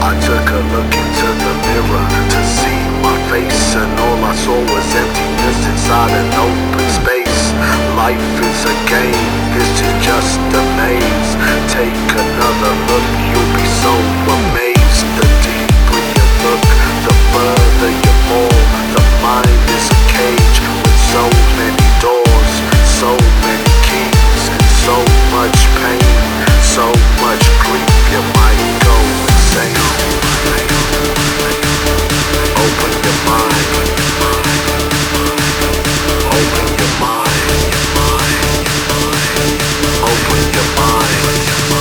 I took a look into the mirror to see my face, and all I saw was emptiness inside an open space. Life is a game, history's just a maze. Take another look, you'll be so amazed. The deeper you look, the further you fall. The mind is a cage with so many doors, so many keys, and so much pain, so much grief. You might go insane. Open your mind. Open your mind. Open your mind.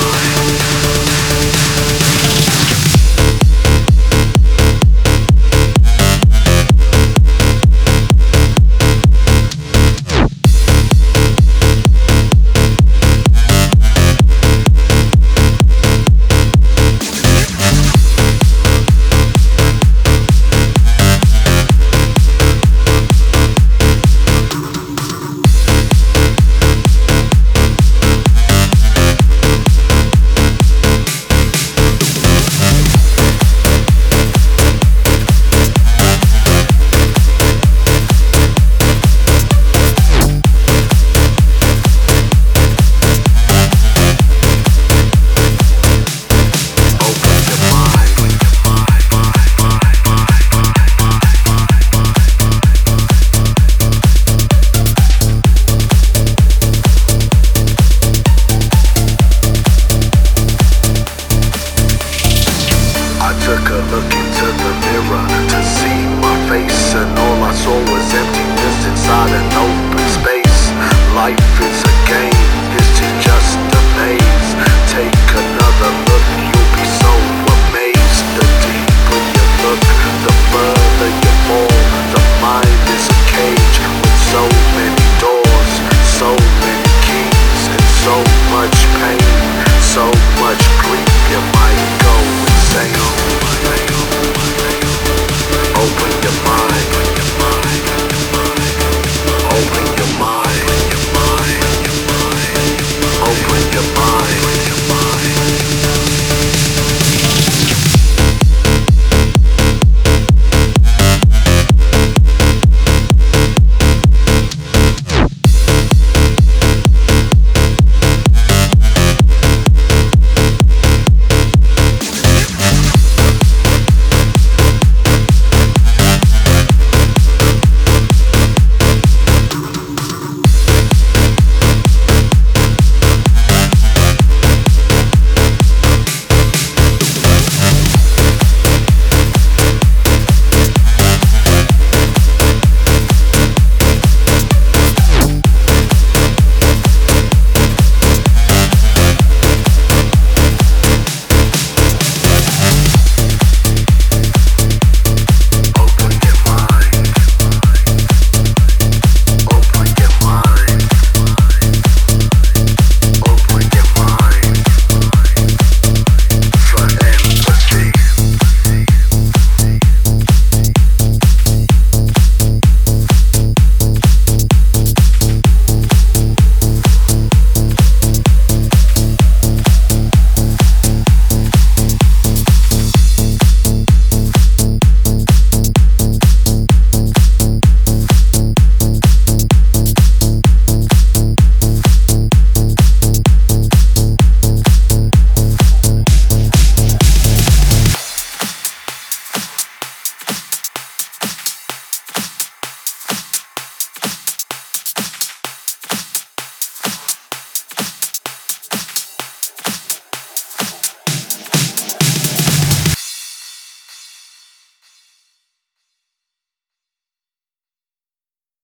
Took a look into the mirror to see my face, and all I saw was emptiness inside an open space. Life is a game, history's just a maze. Take another look.